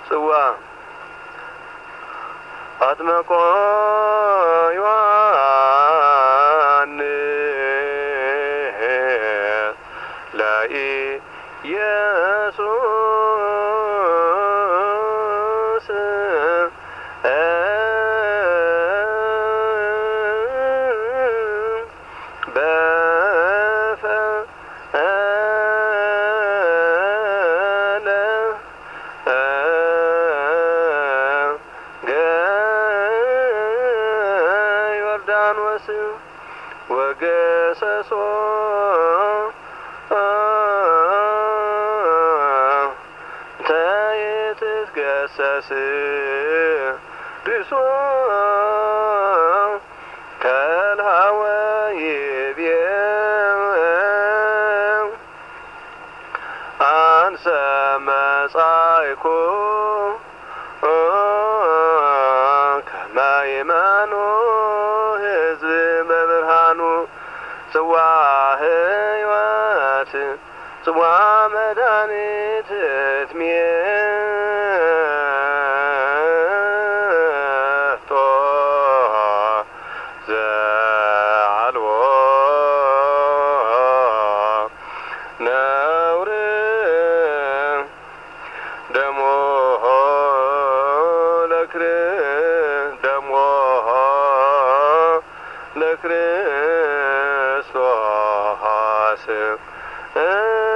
ጽዋ አጥምቆ ዮሐንስ ለኢየሱስ ዮርዳኖስ ወገሰሶ ተይትገሰስ ርሶ ከልሃወ ይቤ አንሰ መጻእኩ ከመ ይመኑ ሕዝብ በብርሃኑ ጽዋ ሕይወት ጽዋ መድኃኒት እትሜቶ ዘአልቦ ነውር ደሞ ለክርስቶስ